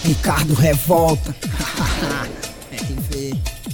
Ricardo Revolta. RV.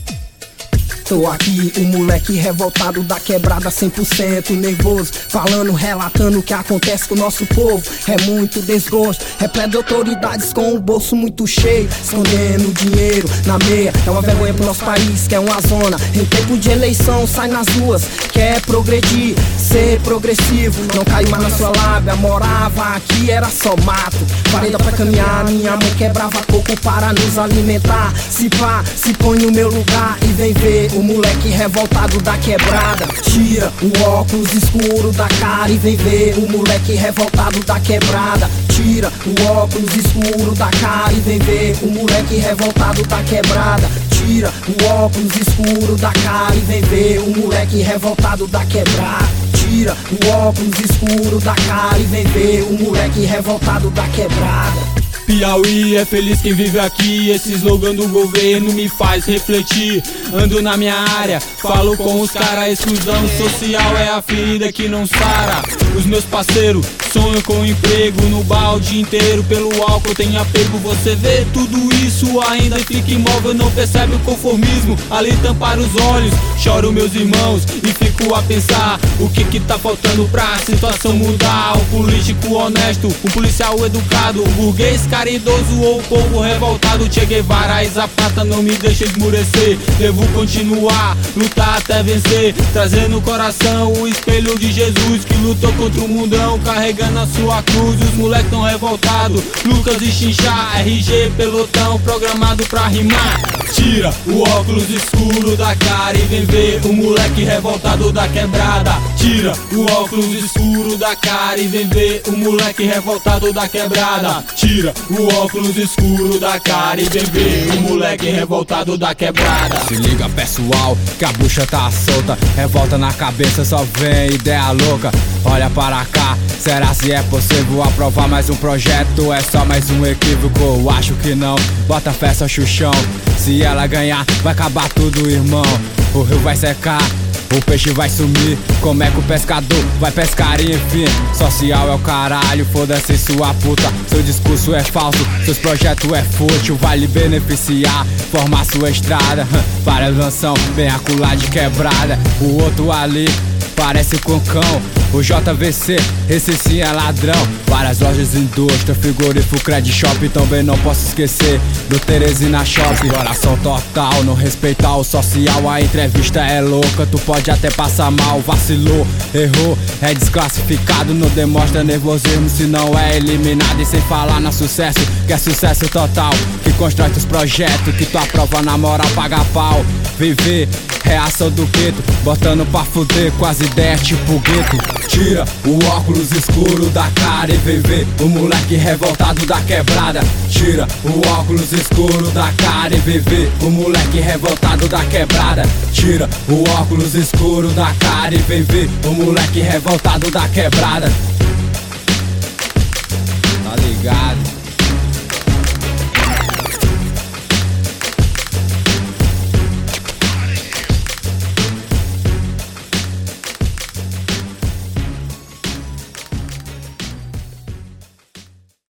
Tô aqui, o moleque revoltado da quebrada 100% nervoso, falando, relatando o que acontece com o nosso povo. É muito desgosto, repleto de autoridades com o bolso muito cheio, escondendo dinheiro na meia. É uma vergonha pro nosso país, que é uma zona. Em tempo de eleição sai nas ruas, quer progredir, ser progressivo. Não caiu mais na sua lábia, morava aqui, era só mato. Pareda pra caminhar, minha mãe quebrava coco para nos alimentar. Se pá, se põe no meu lugar e vem ver o moleque revoltado da quebrada. Tira o óculos escuro da cara e vem ver o moleque revoltado da quebrada. Tira o óculos escuro da cara e vem ver o moleque revoltado da quebrada. Tira o óculos escuro da cara e vem ver o moleque revoltado da quebrada. Tira o óculos escuro da cara e vem ver o moleque revoltado da quebrada. Piauí é feliz quem vive aqui. Esse slogan do governo me faz refletir. Ando na minha área, falo com os caras. Exclusão social é a ferida que não sara. Os meus parceiros sonham com emprego. No bar o dia inteiro pelo álcool tem apego. Você vê tudo isso ainda fica imóvel. Não percebe o conformismo, ali tampar os olhos. Choro meus irmãos e fico a pensar o que tá faltando pra situação mudar. Um político honesto, um policial educado, um burguês caridoso ou o povo revoltado. Che Guevara e Zapata não me deixa esmurecer. Devo continuar, lutar até vencer, trazendo no coração o espelho de Jesus, que lutou contra o mundão, carregando a sua cruz. Os moleques tão revoltados, Lucas e Chinchá, RG, pelotão, programado pra rimar. Tira o óculos escuro da cara e vem ver o moleque revoltado da quebrada. Tira o óculos escuro da cara e vem ver o moleque revoltado da quebrada. Tira o óculos escuro da cara e vem ver o moleque revoltado da quebrada. Se liga pessoal, que a bucha tá solta, revolta na cabeça, só vem ideia louca. Olha para cá, será se é possível aprovar mais um projeto? É só mais um equívoco, eu acho que não. Bota fé, só chuchão, se ela ganhar vai acabar tudo, irmão. O rio vai secar, o peixe vai sumir. Como é que o pescador vai pescar, enfim? Social é o caralho, foda-se sua puta. Seu discurso é falso, seus projetos é fútil. Vai lhe beneficiar, formar sua estrada para a mansão, bem acolá de quebrada. O outro ali parece com cão, o JVC, esse sim é ladrão. Várias lojas, indústria, frigorífico, credit shop. Também não posso esquecer do Teresina Shopping. Coração total, não respeitar o social. A entrevista é louca, tu pode até passar mal. Vacilou, errou, é desclassificado. Não demonstra nervosismo se não é eliminado. E sem falar no sucesso, que é sucesso total, que constrói teus projetos, que tu aprova na moral, paga pau. Viver, reação do gueto, botando pra fuder com as ideias tipo gueto. Tira o óculos escuro da cara e vem ver o moleque revoltado da quebrada. Tira o óculos escuro da cara e vem ver o moleque revoltado da quebrada. Tira o óculos escuro da cara e vem ver o moleque revoltado da quebrada. Tá ligado?